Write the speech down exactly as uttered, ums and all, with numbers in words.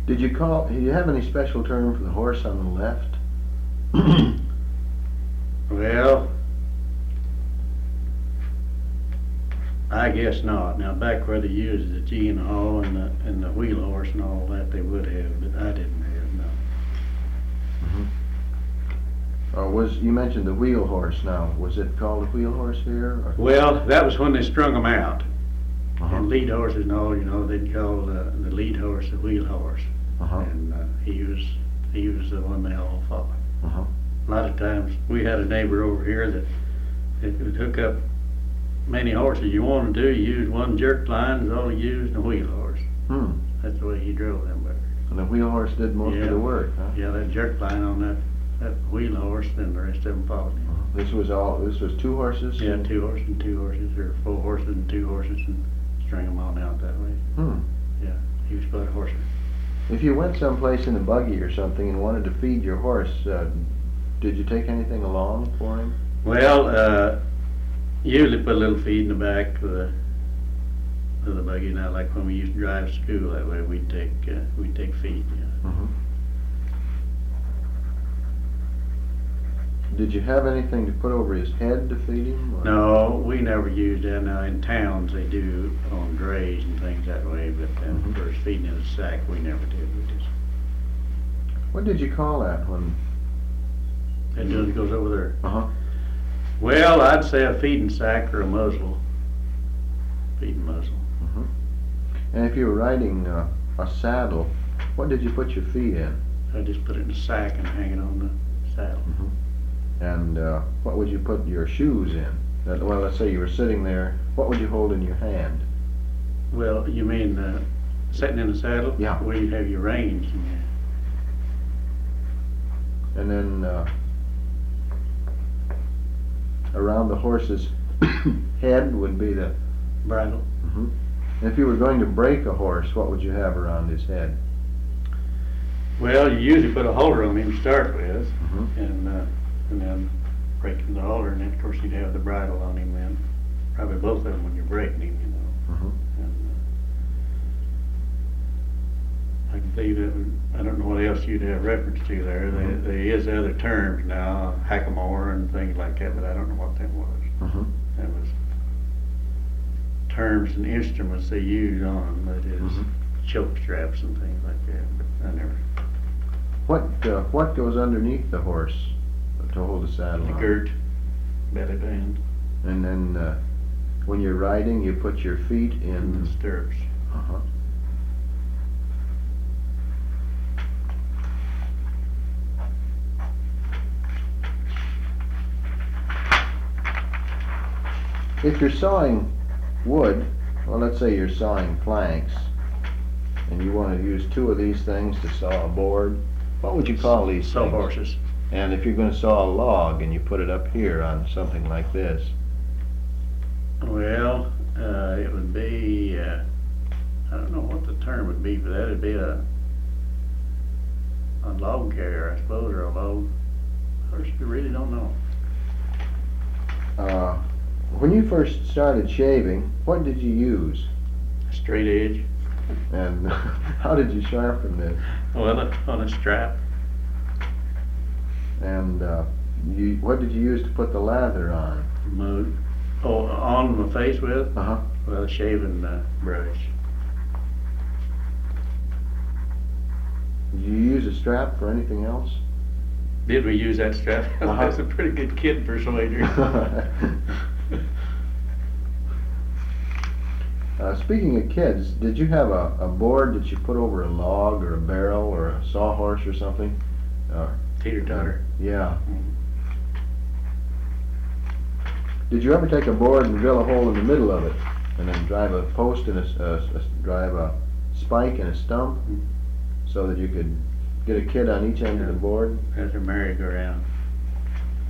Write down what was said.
Did you call, do you have any special term for the horse on the left? Well, I guess not. Now, back where they used the G and all and the, and the wheel horse and all that, they would have, but I didn't have, no. Mm-hmm. Or was, you mentioned the wheel horse now, was it called a wheel horse here? Or? Well, that was when they strung them out. Uh-huh. And lead horses and all, you know, they'd call uh, the lead horse the wheel horse. Uh-huh. And uh, he was, he was the one they all fought. Uh-huh. A lot of times, we had a neighbor over here that, that would hook up many horses you wanted to do. You used one jerk line, is all he used, and a wheel horse. Hmm. That's the way he drove them better. And the wheel horse did most Yeah. of the work, huh? Yeah, that jerk line on that, that wheel horse, then the rest of them followed him. Uh-huh. This was all, this was two horses? Yeah, two horses and two horses, or four horses and two horses, and string them on out that way. Hmm. Yeah, he was quite a horser. If you went someplace in a buggy or something and wanted to feed your horse, uh, did you take anything along for him? Well, uh, usually put a little feed in the back of the, of the buggy. Now, like when we used to drive to school that way, we'd take, uh, we'd take feed, yeah. Mm-hmm. Did you have anything to put over his head to feed him? Or? No, we never used that. Now, in towns, they do on drays and things that way, but uh, Mhm. for feeding in a sack, we never did. We just, What did you call that when? that just goes over there. Uh-huh. Well, I'd say a feeding sack or a muzzle. Feeding muzzle. Mm-hmm. And if you were riding uh, a saddle, what did you put your feet in? I just put it in a sack and hang it on the saddle. Mm-hmm. And uh, what would you put your shoes in? Uh, well, let's say you were sitting there. What would you hold in your hand? Well, you mean uh, sitting in the saddle? Yeah. Where you have your reins in there. And then uh, around the horse's head would be the Bridle. Mm-hmm. And if you were going to break a horse, what would you have around his head? Well, you usually put a halter on him to start with, Mm-hmm. and uh, and then breaking the halter, and then of course you'd have the bridle on him then. Probably both of them when you're breaking him, you know. Mm-hmm. And uh, I can think that would, I don't know what else you'd have reference to there. Mhm. There, there is other terms now, hackamore and things like that, but I don't know what that was. Mm-hmm. That was terms and instruments they used on them, that is Mhm. choke straps and things like that, but I never. What uh, what goes underneath the horse to hold the saddle The on? girt, belly band, And then uh, when you're riding, you put your feet and in. the stirrups. Uh-huh. If you're sawing wood, well, let's say you're sawing planks, and you want to use two of these things to saw a board, what would you call these Saw things? horses. And if you're going to saw a log and you put it up here on something like this, Well, uh, it would be, uh, I don't know what the term would be for that. It'd be a, a log carrier, I suppose, or a log. I just really don't know. uh, when you first started shaving, what did you use? Straight edge. And how did you sharpen this? Well, uh, on a strap. And uh, you, what did you use to put the lather on? Mode. Oh, on my face with? Uh-huh. Well, a shaving uh, brush. Did you use a strap for anything else? Did we use that strap? Uh-huh. That's a pretty good kid persuader. Uh, speaking of kids, did you have a, a board that you put over a log or a barrel or a sawhorse or something? Uh, Teeter-totter. yeah. Did you ever take a board and drill a hole in the middle of it, and then drive a post and a, s- a s- a s- drive a spike and a stump, so that you could get a kid on each end of the board? That's a merry-go-round.